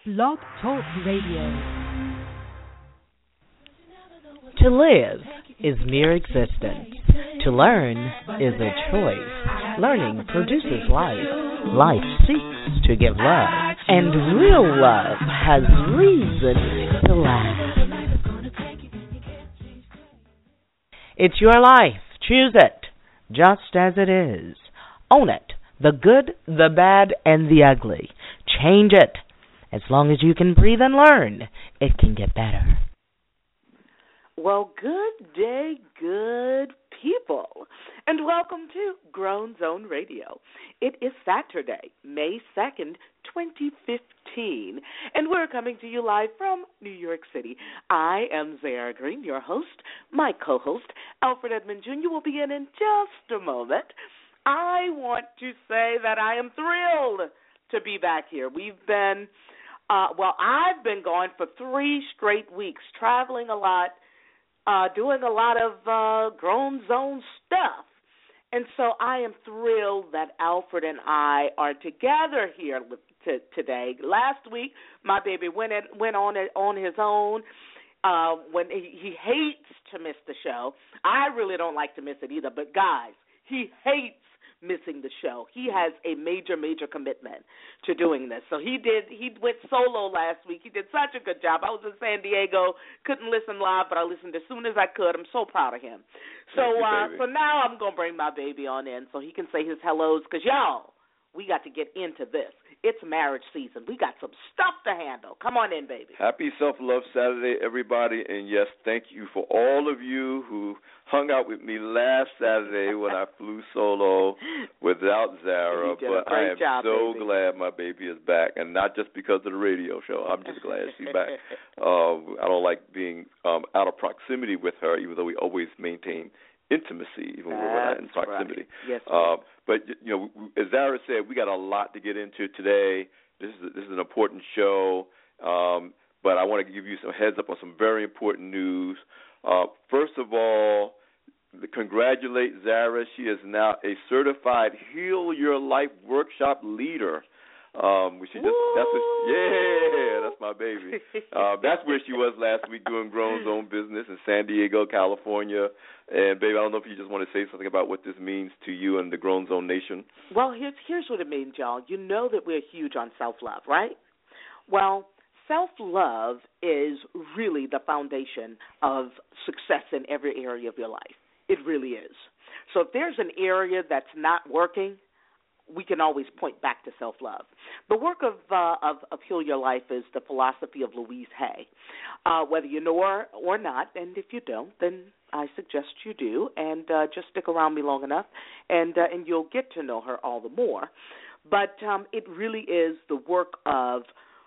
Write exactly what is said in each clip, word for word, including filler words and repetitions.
Blog Talk Radio. To live is mere existence. To learn is a choice. Learning produces life. Life seeks to give love. And real love has reason to laugh. It's your life. Choose it just as it is. Own it. The good, the bad, and the ugly. Change it. As long as you can breathe and learn, it can get better. Well, good day, good people, and welcome to Grown Zone Radio. It is Saturday, May second, twenty fifteen, and we're coming to you live from New York City. I am Zara Green, your host. My co-host, Alfred Edmond Junior, will be in in just a moment. I want to say that I am thrilled to be back here. We've been, uh, well, I've been gone for three straight weeks, traveling a lot, Uh, doing a lot of uh, Grown Zone stuff. And so I am thrilled that Alfred and I are together here with, to, today. Last week, my baby went in, went on it, on his own. Uh, when he, he hates to miss the show. I really don't like to miss it either. But, guys, he hates missing the show. He has a major, major commitment to doing this. So he did. He went solo last week. He did such a good job. I was in San Diego, couldn't listen live, but I listened as soon as I could. I'm so proud of him. So, you, uh, so now I'm gonna bring my baby on in so he can say his hellos. Cause y'all, we got to get into this. It's marriage season. We got some stuff to handle. Come on in, baby. Happy Self-Love Saturday, everybody. And, yes, thank you for all of you who hung out with me last Saturday when I flew solo without Zara. But I am job, so baby. glad my baby is back, and not just because of the radio show. I'm just glad she's back. Uh, I don't like being um, out of proximity with her, even though we always maintain intimacy, even when we're not in proximity. Right. Yes, uh, but, you know, as Zara said, we got a lot to get into today. This is, this is an important show, um, but I want to give you some heads up on some very important news. Uh, first of all, congratulate Zara. She is now a certified Heal Your Life workshop leader. Um, she just that's what, yeah, that's my baby. Uh, that's where she was last week doing Grown Zone business in San Diego, California. And baby, I don't know if you just want to say something about what this means to you and the Grown Zone Nation. Well, here's here's what it means, y'all. You know that we're huge on self-love, right? Well, self-love is really the foundation of success in every area of your life. It really is. So if there's an area that's not working, we can always point back to self-love. The work of, uh, of of Heal Your Life is the philosophy of Louise Hay. Uh, whether you know her or not, and if you don't, then I suggest you do, and uh, just stick around me long enough, and uh, and you'll get to know her all the more. But um, it really is the work of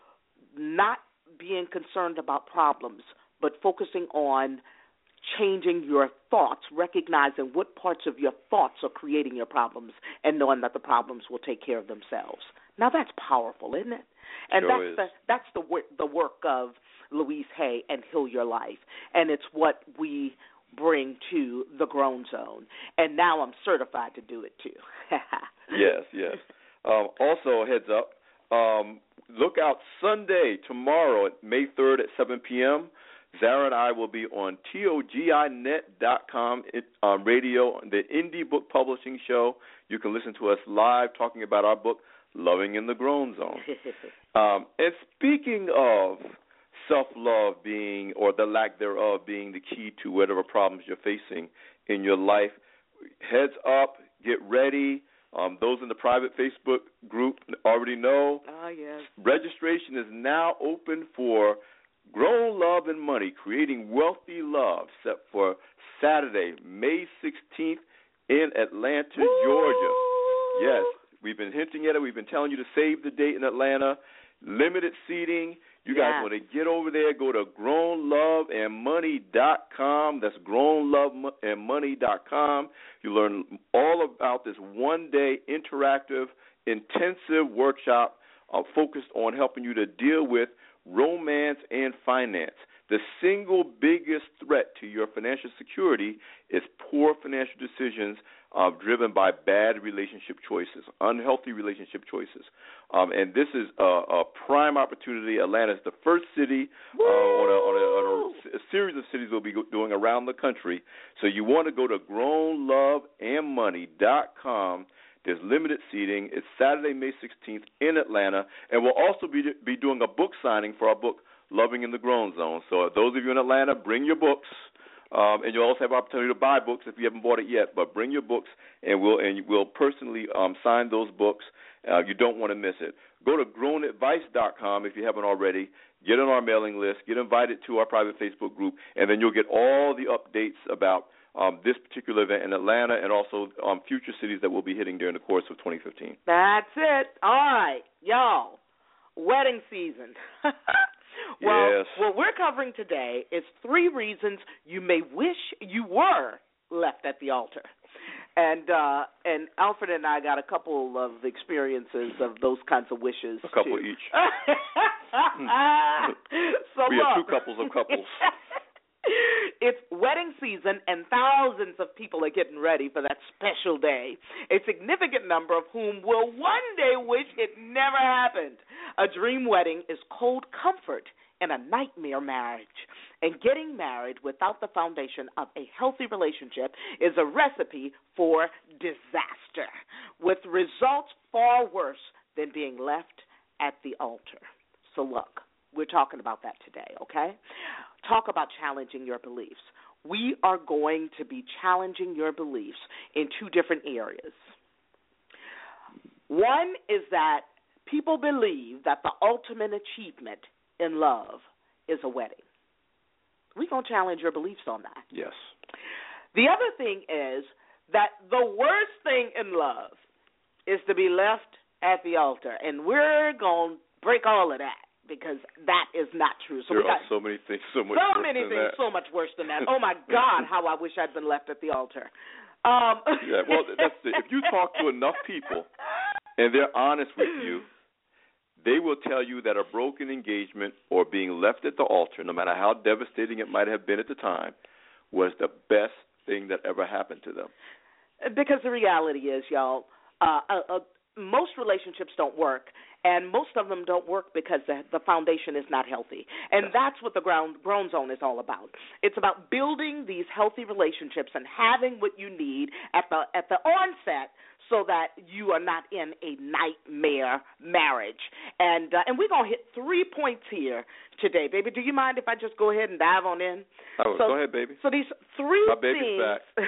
not being concerned about problems, but focusing on changing your thoughts, recognizing what parts of your thoughts are creating your problems, and knowing that the problems will take care of themselves. Now that's powerful, isn't it? And sure that's is. the that's the work the work of Louise Hay and Heal Your Life, and it's what we bring to the Grown Zone. And now I'm certified to do it too. Yes, yes. Um, also, heads up. Um, look out Sunday tomorrow, May third at seven p.m. Zara and I will be on toginet dot com um, radio, the Indie Book Publishing Show. You can listen to us live talking about our book, Loving in the Grown Zone. um, and speaking of self-love being, or the lack thereof, being the key to whatever problems you're facing in your life, heads up, get ready. Um, those in the private Facebook group already know. Oh, yes. Registration is now open for Grown Love and Money, Creating Wealthy Love, set for Saturday, May sixteenth in Atlanta, Woo! Georgia. Yes, we've been hinting at it. We've been telling you to save the date in Atlanta. Limited seating. You guys Yes. want to get over there, go to grown love and money dot com. That's grown love and money dot com. You learn all about this one-day interactive, intensive workshop uh, focused on helping you to deal with romance and finance. The single biggest threat to your financial security is poor financial decisions uh, driven by bad relationship choices, unhealthy relationship choices. Um, and this is a, a prime opportunity. Atlanta is the first city uh, on, a, on, a, on a, a series of cities we'll be doing around the country. So you want to go to grown love and money dot com. There's limited seating. It's Saturday, May sixteenth in Atlanta. And we'll also be, be doing a book signing for our book, Loving in the Grown Zone. So those of you in Atlanta, bring your books. Um, and you'll also have an opportunity to buy books if you haven't bought it yet. But bring your books, and we'll and we'll personally um, sign those books. Uh, you don't want to miss it. Go to grown advice dot com if you haven't already. Get on our mailing list. Get invited to our private Facebook group, and then you'll get all the updates about um, this particular event in Atlanta and also um, future cities that we'll be hitting during the course of twenty fifteen. That's it. All right, y'all. Wedding season. Well, yes. What we're covering today is three reasons you may wish you were left at the altar. And uh, and Alfred and I got a couple of experiences of those kinds of wishes. A couple too. each. So we look, have two couples of couples. It's wedding season, and thousands of people are getting ready for that special day, a significant number of whom will one day wish it never happened. A dream wedding is cold comfort in a nightmare marriage, and getting married without the foundation of a healthy relationship is a recipe for disaster, with results far worse than being left at the altar. So look, we're talking about that today, okay? Talk about challenging your beliefs. We are going to be challenging your beliefs in two different areas. One is that people believe that the ultimate achievement in love is a wedding. We're going to challenge your beliefs on that. Yes. The other thing is that the worst thing in love is to be left at the altar, and we're going to break all of that, because that is not true. So there we got are so many things so much so worse many than things that. so much worse than that. Oh, my God, how I wish I'd been left at the altar. Um, yeah, well, that's the, if you talk to enough people and they're honest with you, they will tell you that a broken engagement or being left at the altar, no matter how devastating it might have been at the time, was the best thing that ever happened to them. Because the reality is, y'all, uh, uh, uh, most relationships don't work, and most of them don't work because the, the foundation is not healthy. And that's what the ground, Grown Zone is all about. It's about building these healthy relationships and having what you need at the at the onset so that you are not in a nightmare marriage. And uh, and we're going to hit three points here today. Baby, do you mind if I just go ahead and dive on in? Oh, so, go ahead, baby. So these three My baby's things... back.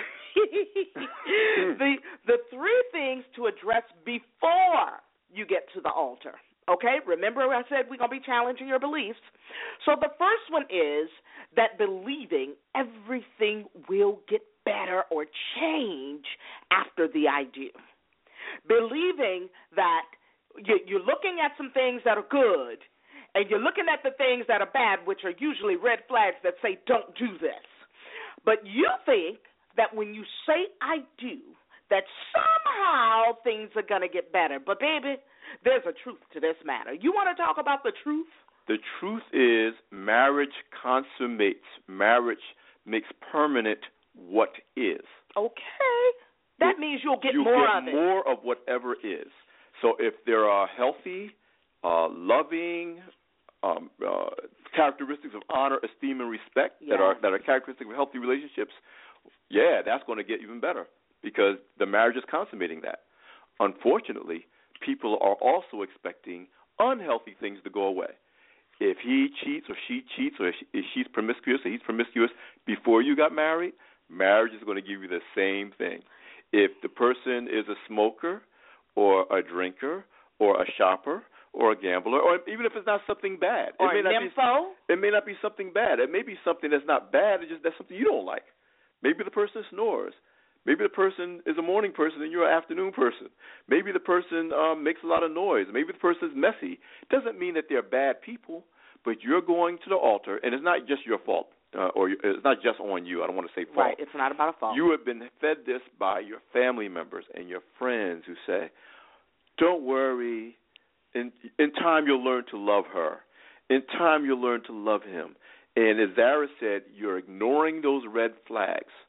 the the three things to address before you get to the altar. Okay? Remember I said we're going to be challenging your beliefs. So the first one is that believing everything will get better or change after the I do. Believing that you're looking at some things that are good and you're looking at the things that are bad, which are usually red flags that say don't do this. But you think that when you say I do, that somehow things are going to get better. But, baby, there's a truth to this matter. You want to talk about the truth? The truth is marriage consummates. Marriage makes permanent what is. Okay. That it, means you'll get you more get of it. more of whatever is. So if there are healthy, uh, loving um, uh, characteristics of honor, esteem, and respect yeah. that are that are characteristic of healthy relationships, yeah, that's going to get even better because the marriage is consummating that. Unfortunately, people are also expecting unhealthy things to go away. If he cheats or she cheats or if she's promiscuous or he's promiscuous before you got married, marriage is going to give you the same thing. If the person is a smoker or a drinker or a shopper or a gambler, or even if it's not something bad. Or it may a not nympho. Be, it may not be something bad. It may be something that's not bad. It's just that's something you don't like. Maybe the person snores. Maybe the person is a morning person and you're an afternoon person. Maybe the person um, makes a lot of noise. Maybe the person is messy. It doesn't mean that they're bad people, but you're going to the altar, and it's not just your fault, uh, or it's not just on you. I don't want to say fault. Right, it's not about a fault. You have been fed this by your family members and your friends who say, don't worry, in, in time you'll learn to love her. In time you'll learn to love him. And as Zara said, you're ignoring those red flags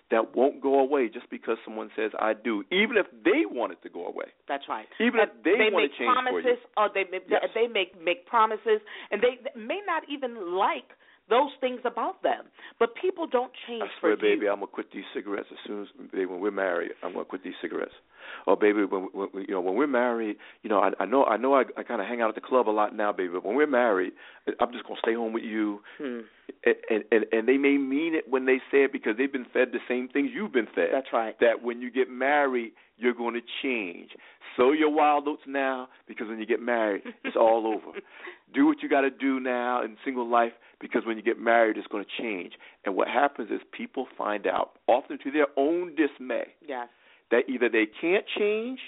that won't go away just because someone says I do, even if they want it to go away. That's right. Even and if they, they want make to change promises, for you. or they yes. they make make promises, and they, they may not even like those things about them. But people don't change I swear, for baby, you. I'm gonna quit these cigarettes as soon as baby, when we're married. I'm gonna quit these cigarettes. Oh, baby, when, when you know when we're married, you know I, I know I know I, I kind of hang out at the club a lot now, baby. But when we're married, I'm just gonna stay home with you. Hmm. And, and and they may mean it when they say it because they've been fed the same things you've been fed. That's right. That when you get married, you're going to change. Sow your wild oats now because when you get married, it's all over. Do what you got to do now in single life because when you get married, it's going to change. And what happens is people find out, often to their own dismay, yes. that either they can't change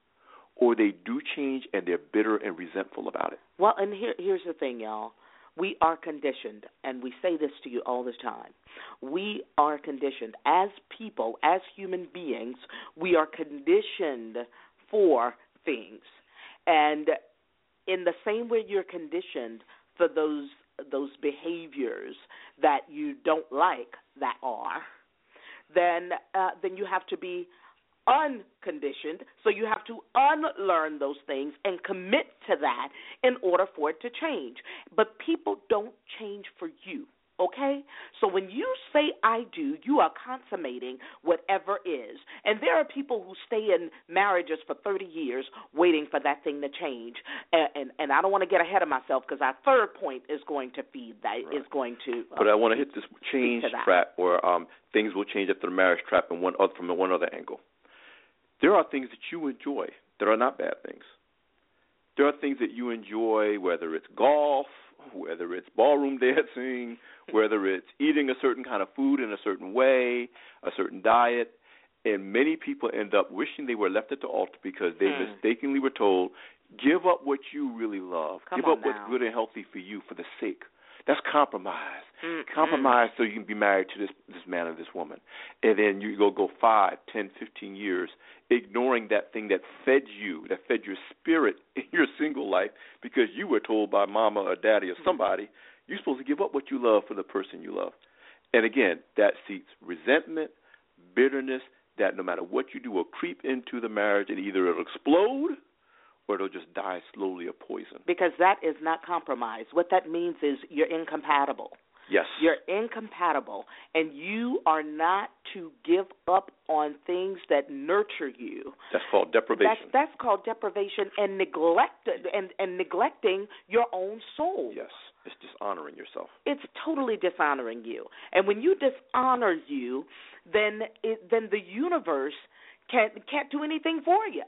or they do change and they're bitter and resentful about it. Well, and here, here's the thing, y'all. We are conditioned, and we say this to you all the time. We are conditioned as people, as human beings, we are conditioned for things. And in the same way you're conditioned for those those behaviors that you don't like that are, then uh, then you have to be unconditioned, so you have to unlearn those things and commit to that in order for it to change. But people don't change for you, okay? So when you say I do, you are consummating whatever is. And there are people who stay in marriages for thirty years waiting for that thing to change. And and, and I don't want to get ahead of myself because our third point is going to feed that, right. is going to uh, But I want to hit this change trap or um, things will change after the marriage trap in one other, from one other angle. There are things that you enjoy that are not bad things. There are things that you enjoy, whether it's golf, whether it's ballroom dancing, whether it's eating a certain kind of food in a certain way, a certain diet, and many people end up wishing they were left at the altar because they mm. mistakenly were told, give up what you really love. Come give up now. what's good and healthy for you for the sake. That's compromise. Mm, compromise mm. so you can be married to this this man or this woman. And then you go go five, ten, fifteen years ignoring that thing that fed you, that fed your spirit in your single life because you were told by mama or daddy or somebody, you're supposed to give up what you love for the person you love. And again, that seeks resentment, bitterness, that no matter what you do will creep into the marriage and either it'll explode or it'll just die slowly of poison. Because that is not compromise. What that means is you're incompatible. Yes. You're incompatible, and you are not to give up on things that nurture you. That's called deprivation. That's, that's called deprivation and neglect and, and neglecting your own soul. Yes. It's dishonoring yourself. It's totally dishonoring you. And when you dishonor you, then it, then the universe can't can't do anything for you.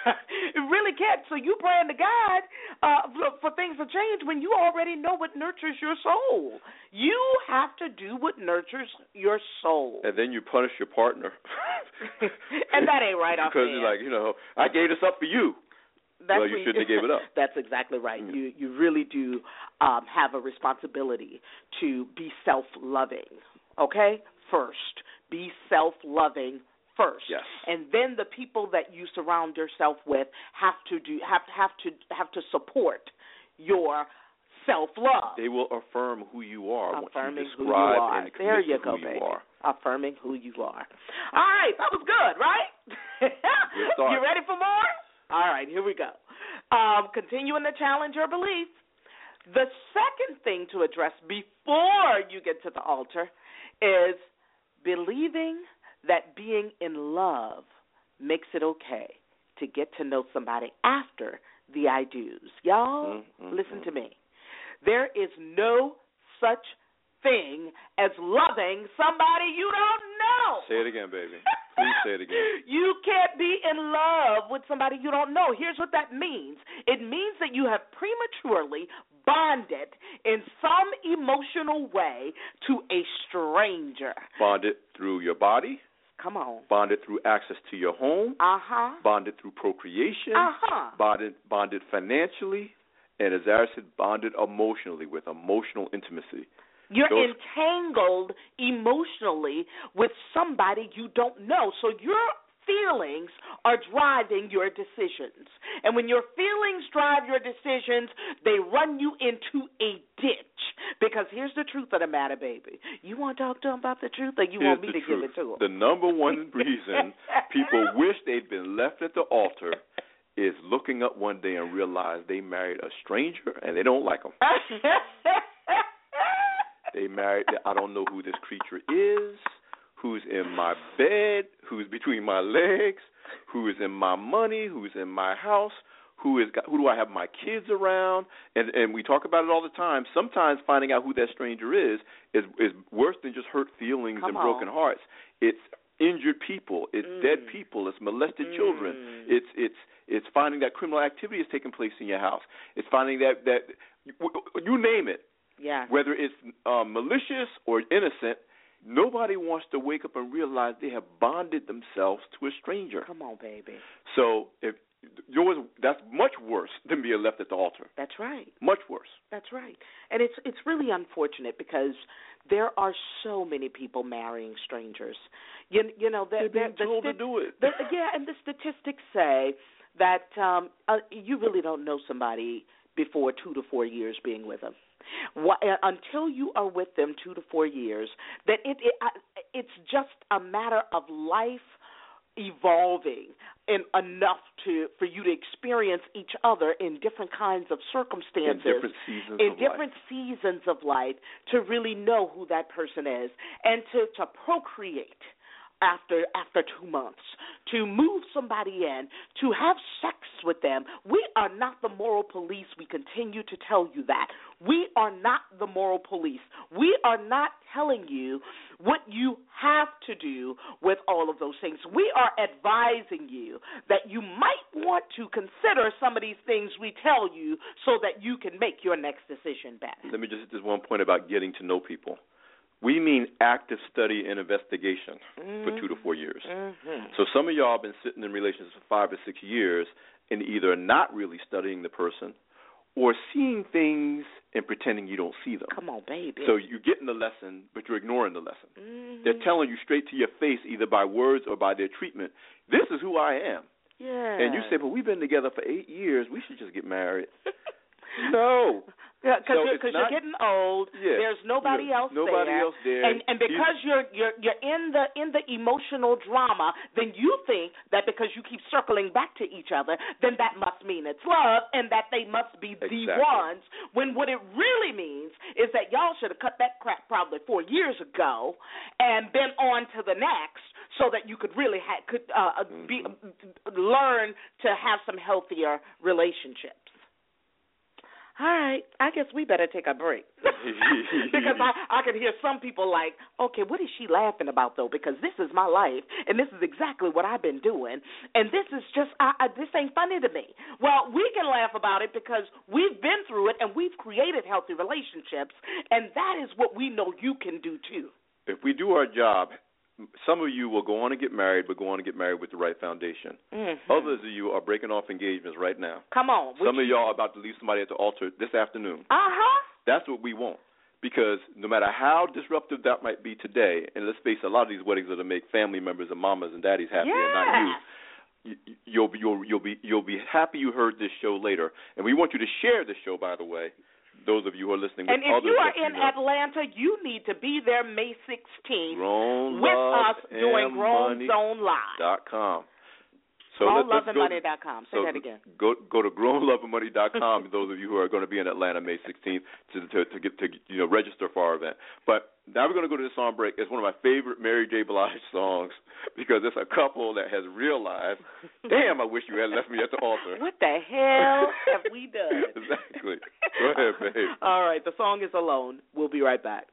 It really can't. So you praying to God uh, for, for things to change when you already know what nurtures your soul. You have to do what nurtures your soul. And then you punish your partner. And that ain't right off Because you're like, you know, I gave this up for you. That's well, you shouldn't have gave it up. That's exactly right. Mm. You you really do um, have a responsibility to be self-loving, okay? First, be self-loving first. Yes. And then the people that you surround yourself with have to do have have to have to support your self-love. They will affirm who you are. Affirming you who you are. And there you who go, you baby. Are. Affirming who you are. All right, that was good, right? Good start. You ready for more? All right, here we go. Um, continuing to challenge your beliefs. The second thing to address before you get to the altar is believing that being in love makes it okay to get to know somebody after the I do's. Y'all, mm-hmm. listen to me. There is no such thing as loving somebody you don't know. Say it again, baby. Please say it again. You can't be in love with somebody you don't know. Here's what that means. It means that you have prematurely bonded in some emotional way to a stranger. Bonded through your body. Come on. Bonded through access to your home. Uh-huh. Bonded through procreation. Uh-huh. Bonded, bonded financially. And as Zara said, bonded emotionally with emotional intimacy. You're Those, entangled emotionally with somebody you don't know. So your feelings are driving your decisions. And when your feelings drive your decisions, they run you into a ditch Because here's the truth of the matter, baby. You want to talk to him about the truth, or you here's want me to truth. give it to him? The number one reason people wish they'd been left at the altar is looking up one day and realize they married a stranger and they don't like him. They married, I don't know who this creature is, who's in my bed, who's between my legs, who is in my money, who's in my house, who is who do I have my kids around, and and we talk about it all the time. Sometimes finding out who that stranger is is is worse than just hurt feelings Come and on. broken hearts. It's injured people, it's Mm. dead people, it's molested Mm. children, it's it's it's finding that criminal activity is taking place in your house. It's finding that that you name it. Yeah. Whether it's um, malicious or innocent, nobody wants to wake up and realize they have bonded themselves to a stranger. Come on, baby. So if yours, that's much worse than being left at the altar. That's right. Much worse. That's right. And it's it's really unfortunate because there are so many people marrying strangers. You, you know, They're being the, told the, to do it. The, yeah, and the statistics say that um, uh, you really don't know somebody before two to four years being with them. What, uh, until you are with them two to four years, that it, it uh, it's just a matter of life evolving in enough to for you to experience each other in different kinds of circumstances, in different seasons in of different life. seasons of life, to really know who that person is and to, to procreate after after two months, to move somebody in, to have sex with them. We are not the moral police. We continue to tell you that. We are not the moral police. We are not telling you what you have to do with all of those things. We are advising you that you might want to consider some of these things we tell you so that you can make your next decision better. Let me just hit this one point about getting to know people. We mean active study and investigation mm-hmm. for two to four years. Mm-hmm. So some of y'all have been sitting in relationships for five or six years and either not really studying the person or seeing things and pretending you don't see them. Come on, baby. So you're getting the lesson, but you're ignoring the lesson. Mm-hmm. They're telling you straight to your face, either by words or by their treatment, this is who I am. Yeah. And you say, but we've been together for eight years. We should just get married. No. Because so you're, you're getting old. Yeah, there's nobody yeah, else nobody there. else there. And and because you're you're you're in the in the emotional drama, then you think that because you keep circling back to each other, then that must mean it's love and that they must be exactly. the ones. When what it really means is that y'all should have cut that crap probably four years ago and been on to the next, so that you could really ha- could uh, mm-hmm. be learn to have some healthier relationships. All right, I guess we better take a break. Because I, I can hear some people like, okay, what is she laughing about, though? Because this is my life, and this is exactly what I've been doing, and this is just, I, I, this ain't funny to me. Well, we can laugh about it because we've been through it, and we've created healthy relationships, and that is what we know you can do, too. If we do our job, some of you will go on and get married, but go on and get married with the right foundation. Mm-hmm. Others of you are breaking off engagements right now. Come on. Some of y'all are about to leave somebody at the altar this afternoon. Uh-huh. That's what we want. Because no matter how disruptive that might be today, and let's face it, a lot of these weddings are to make family members and mamas and daddies happy yeah. and not you. You'll be, you'll, you'll, be, you'll be happy you heard this show later. And we want you to share this show, by the way, those of you who are listening with and if others you are that in you know. Atlanta, you need to be there May sixteenth Grown with Love us doing Grown Money Zone Live. Dot com. So grown let, love and go, money dot com. Say so that again. Go go to grown love and money dot com. Those of you who are going to be in Atlanta May sixteenth to to, to get to you know register for our event. But now we're going to go to the song break. It's one of my favorite Mary J. Blige songs because it's a couple that has realized, damn, I wish you had left me at the altar. What the hell have we done? Exactly. Go ahead, babe. All right, the song is Alone. We'll be right back.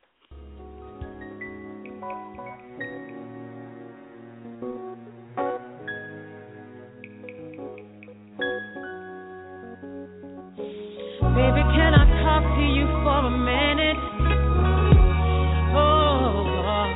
Baby, can I talk to you for a minute? Oh,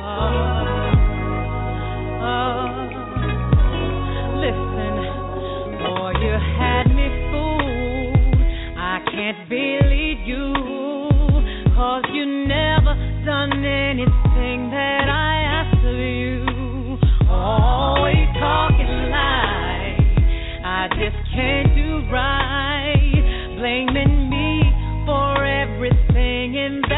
oh, oh. Listen, boy, you had me fooled. I can't believe you, 'cause you never done anything that I asked of you. Always talking lies, I just can't do right. Blaming me for everything in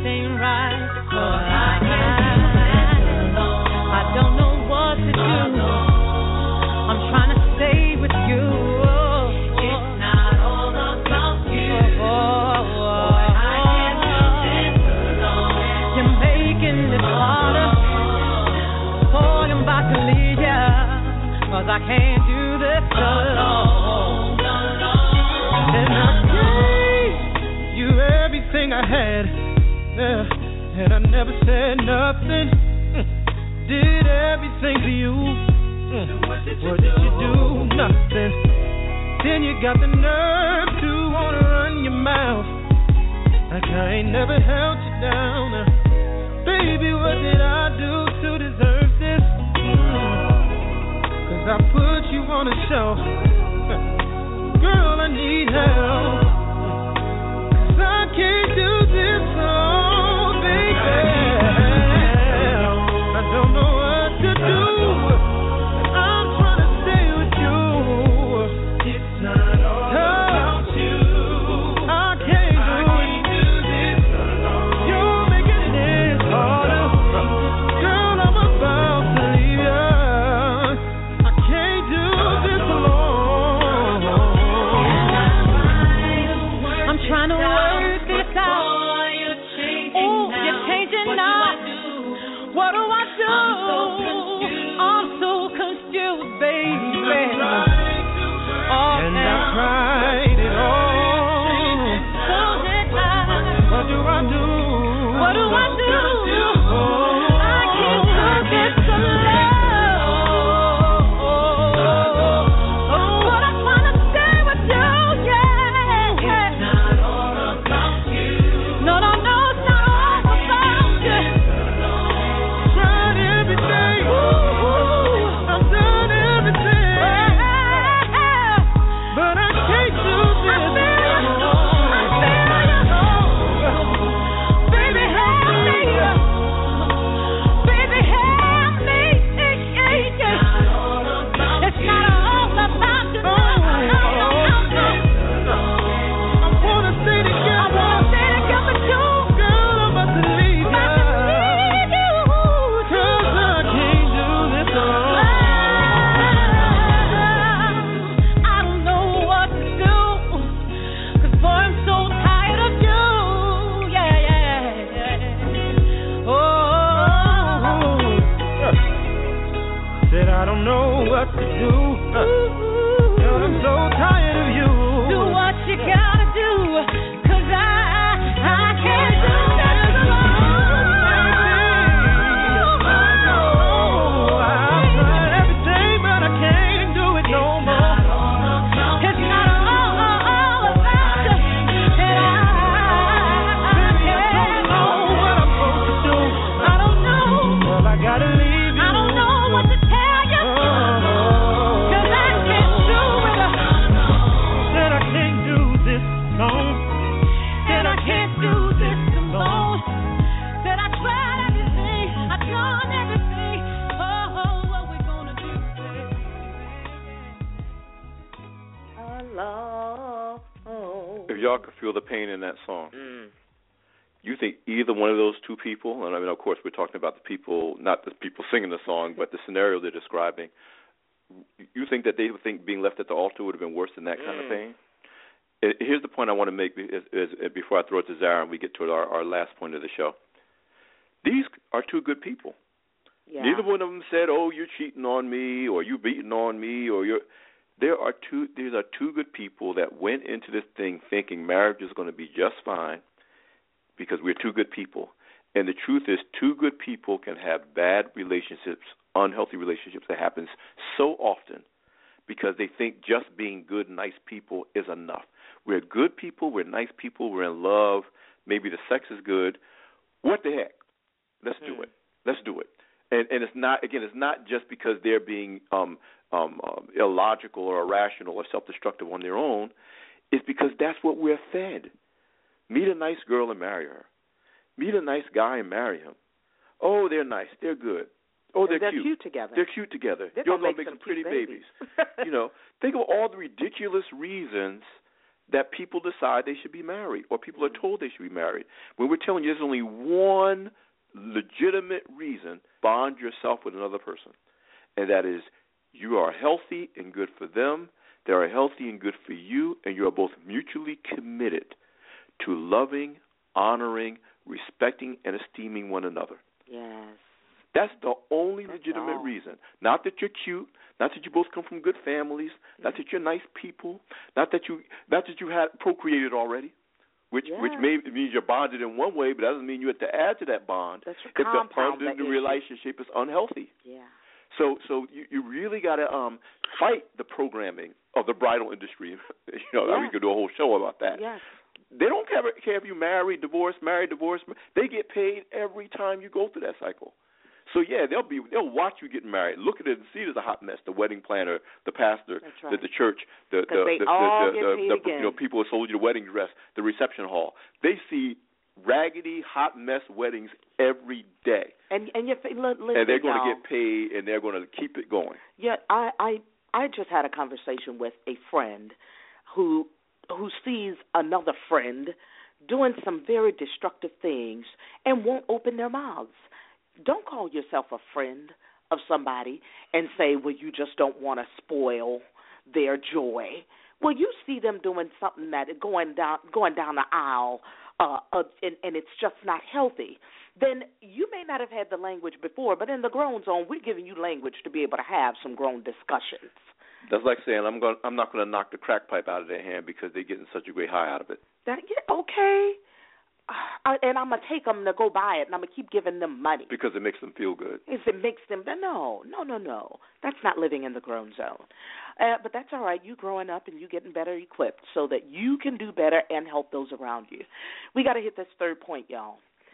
everything right. But I can't. I don't know what to do. I'm trying to stay with you. It's not all about you. Boy, I can't do this alone. You're making it harder. Boy, I'm about to leave ya, 'cause I can't do this alone. And I gave you everything I had, yeah, and I never said nothing. Did everything for you. What did you, what did you do? Nothing. Then you got the nerve to wanna run your mouth like I ain't never held you down. Uh, baby, what did I do to deserve this? Mm. 'Cause I put you on a show. Girl, I need help. 'Cause I can't do this alone, baby. I don't know what to do. I'm trying to stay with you. It's not all about you. I can't do this alone. You're making it harder. Girl, I'm about to leave ya. I can't do this alone. I'm trying to work this out. Oh, you're changing now. What do I do? I'm so confused, baby. Oh, and I tried it all. So did I. What do I do? What do I do? I can't do this alone. But I'm trying to stay with you, yeah. It's not all about you. No, no, no, it's not all about you. Tried everything. I've done everything. But I can't do this alone. I feel you. Baby, help me. Baby, help me. It's not all about you. I wanna stay together. I wanna stay together too. Girl, I'm about to leave ya. 'Cause I can't do this alone. I don't know what to do. 'Cause boy, I'm so tired of you. Yeah, yeah. Oh. Said I don't know what to do. Girl, I'm so tired of you. Do what you gotta do. 'Cause I, I can't do this alone. I've tried everything, but I can't do it no more. It's not all about you. And I can't know what I'm supposed to do. I don't know. Well, I gotta leave you. I don't know what to tell you. 'Cause I can't do it. Said I can't do this alone. Said I can't do this alone. Said I tried everything. I done everything. Oh, what we gonna do, baby? Hello. If y'all could feel the pain in that song, Mm. you think either one of those two people, and I mean, of course, we're talking about the people, not the people singing the song, but the scenario they're describing, you think that they would think being left at the altar would have been worse than that kind of Mm. pain? Uh, Here's the point I want to make is, is, is before I throw it to Zara and we get to our, our last point of the show. These are two good people. Yeah. Neither one of them said, "Oh, you're cheating on me," or "You beating on me," or "You're." There are two. These are two good people that went into this thing thinking marriage is going to be just fine because we're two good people. And the truth is, two good people can have bad relationships, unhealthy relationships that happens so often because they think just being good, nice people is enough. We're good people. We're nice people. We're in love. Maybe the sex is good. What the heck? Let's do it. Let's do it. And, and it's not, again, it's not just because they're being um, um, um, illogical or irrational or self-destructive on their own. It's because that's what we're fed. Meet a nice girl and marry her. Meet a nice guy and marry him. Oh, they're nice. They're good. Oh, they're, they're cute. cute together. They're cute together. They're You're going to make make some pretty babies. babies. You know, think of all the ridiculous reasons that people decide they should be married or people are told they should be married. When we're telling you there's only one legitimate reason, bond yourself with another person, and that is you are healthy and good for them, they are healthy and good for you, and you are both mutually committed to loving, honoring, respecting, and esteeming one another. Yes. That's the only That's legitimate all. reason. Not that you're cute, not that you both come from good families, mm-hmm. not that you're nice people, not that you not that you had procreated already, which yeah. which may means you're bonded in one way, but that doesn't mean you have to add to that bond That's if the under the relationship is unhealthy. Yeah. So so you, you really got to um, fight the programming of the bridal industry. you know, yes. we could do a whole show about that. Yes. They don't care, care if you marry, divorce, marry, divorce. They get paid every time you go through that cycle. So yeah, they'll be they'll watch you get married. Look at it and see it as a hot mess. The wedding planner, the pastor, right. the, the church, the the they the, all the, get the, paid the again. you know people who sold you the wedding dress, the reception hall. They see raggedy, hot mess weddings every day. And and you listen, and they're going y'all. to get paid, and they're going to keep it going. Yeah, I I I just had a conversation with a friend who who sees another friend doing some very destructive things and won't open their mouths. Don't call yourself a friend of somebody and say, well, you just don't want to spoil their joy. Well, you see them doing something that is going down going down the aisle, uh, uh, and, and it's just not healthy. Then you may not have had the language before, but in the grown zone, we're giving you language to be able to have some grown discussions. That's like saying I'm going. I'm not going to knock the crack pipe out of their hand because they're getting such a great high out of it. That yeah, okay. Uh, and I'm going to take them to go buy it, and I'm going to keep giving them money. Because it makes them feel good. If it makes them, no, no, no, no. That's not living in the grown zone. Uh, but that's all right. You growing up and you getting better equipped so that you can do better and help those around you. We got to hit this third point, y'all.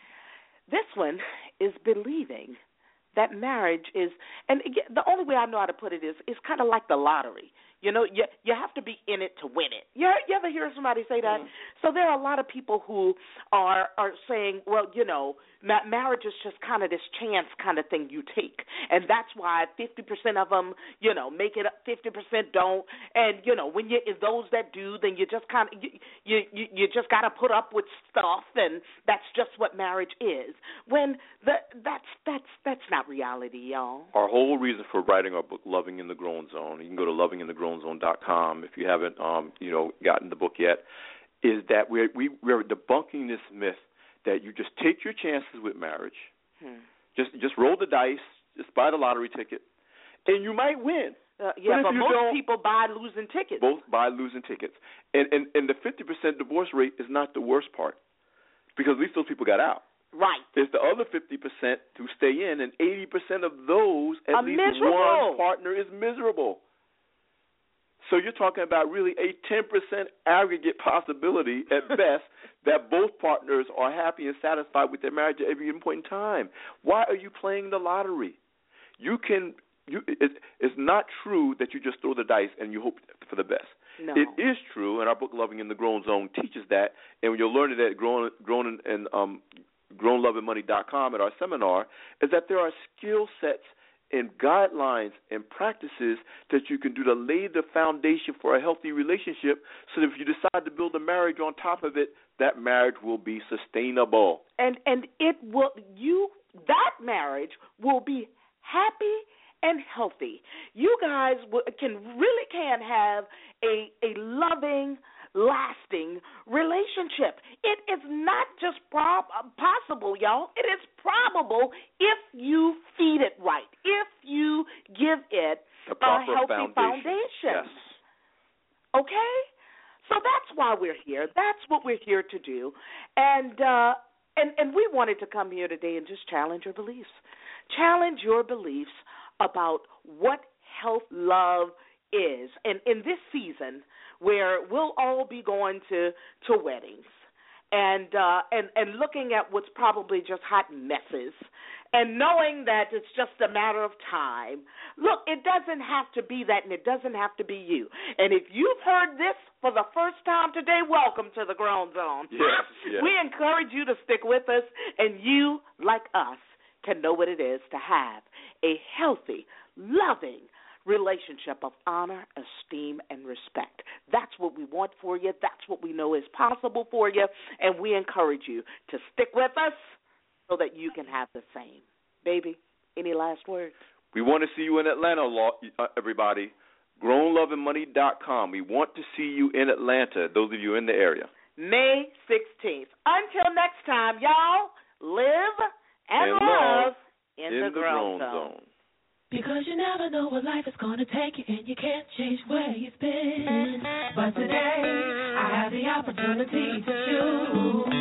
This one is believing that marriage is, and the only way I know how to put it is, it's kind of like the lottery. You know, you you have to be in it to win it. You, you ever hear somebody say that? Mm-hmm. So there are a lot of people who are are saying, well, you know, ma- marriage is just kind of this chance kind of thing you take. And that's why fifty percent of them, you know, make it up, fifty percent don't. And, you know, when you if those that do, then you just kind of, you, you, you, you just got to put up with stuff, and that's just what marriage is. When the, that's, that's, that's not reality, y'all. Our whole reason for writing our book, Loving in the Grown Zone, you can go to loving in the grown zone dot com if you haven't, um, you know, gotten the book yet, is that we're, we, we're debunking this myth that you just take your chances with marriage, hmm. just just roll the dice, just buy the lottery ticket, and you might win. Uh, yeah, but, but most people buy losing tickets. Both buy losing tickets. And, and, and the fifty percent divorce rate is not the worst part, because at least those people got out. Right. There's the other fifty percent who stay in, and eighty percent of those, at Are least miserable. one partner is miserable. So you're talking about really a ten percent aggregate possibility at best that both partners are happy and satisfied with their marriage at every given point in time. Why are you playing the lottery? You can. You, it, it's not true that you just throw the dice and you hope for the best. No. It is true, and our book Loving in the Grown Zone teaches that, and you'll learn it at Grown Grown and um, grown love and money dot com at our seminar, is that there are skill sets and guidelines and practices that you can do to lay the foundation for a healthy relationship, so that if you decide to build a marriage on top of it, that marriage will be sustainable. And and it will you that marriage will be happy and healthy. You guys can really can have a a loving, lasting relationship. It is not just prob- possible, y'all. It is probable if you feed it right, if you give it a, a healthy foundation. foundation. Yes. Okay? So that's why we're here. That's what we're here to do. And uh, and and we wanted to come here today and just challenge your beliefs. Challenge your beliefs about what health love is. And in this season where we'll all be going to, to weddings and, uh, and and looking at what's probably just hot messes and knowing that it's just a matter of time, look, it doesn't have to be that, and it doesn't have to be you. And if you've heard this for the first time today, welcome to the Grown Zone. Yes, yes. We encourage you to stick with us, and you, like us, can know what it is to have a healthy, loving, relationship of honor, esteem, and respect. That's what we want for you. That's what we know is possible for you, and we encourage you to stick with us so that you can have the same. Baby, any last words? We want to see you in Atlanta, everybody. grown loving money dot com. We want to see you in Atlanta, those of you in the area. May sixteenth. Until next time, y'all, live and, and love, love in, in the, the grown, grown zone. zone. Because you never know what life is going to take you, and you can't change where you've been. But today, I have the opportunity to choose.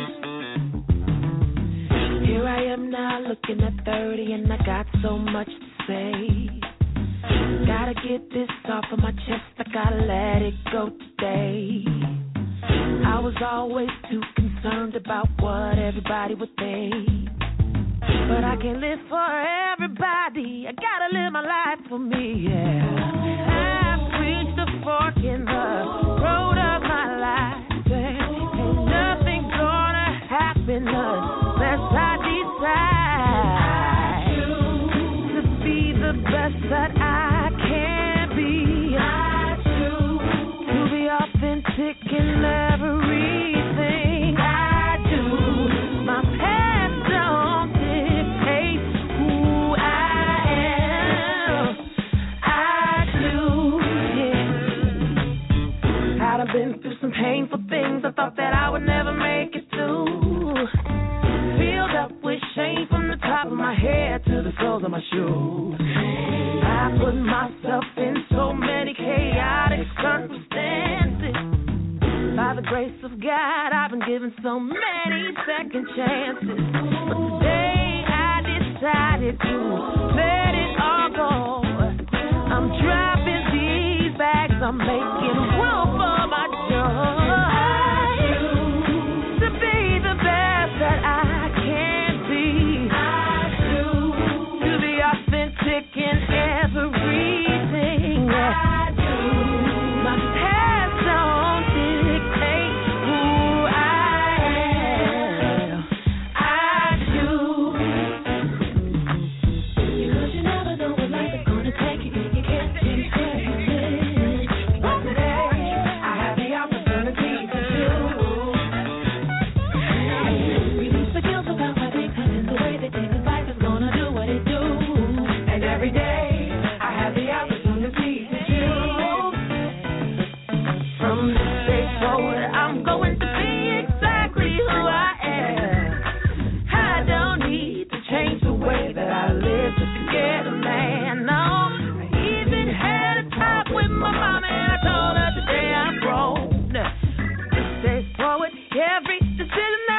Here I am now looking at thirty, and I got so much to say. Gotta get this off of my chest, I gotta let it go today. I was always too concerned about what everybody would think. But I can't live for everybody, I gotta live my life for me, yeah. I've reached the fork in the road of my life, and ain't nothing gonna happen unless I decide to be the best that I can be. I choose to be authentic in everything I do. My past don't dictate who I am. I choose, yeah. I've been through some painful things I thought that I would never make it through. Filled up with shame from the top of my head to the soles of my shoes. I put myself in so many chaotic circumstances. By the grace of God, I've been given so many second chances. But today I decided to let it all go. I'm dropping these bags, I'm making room for my joy. To be the best that I can be. To be authentic in everything I do. My past don't dictate who I am. I choose. Because you never know what life is gonna take you, and you can't change where you've been. But today, I have the opportunity to choose. Release the guilt about why things happen the way they did, 'cause life is gonna do what it do. And every day, I have the opportunity to choose. From this day forward, I'm going to be exactly who I am. I don't need to change the way that I live just to get a man. No, I even had a talk with my mama, and I told her today I'm grown. This day forward, every decision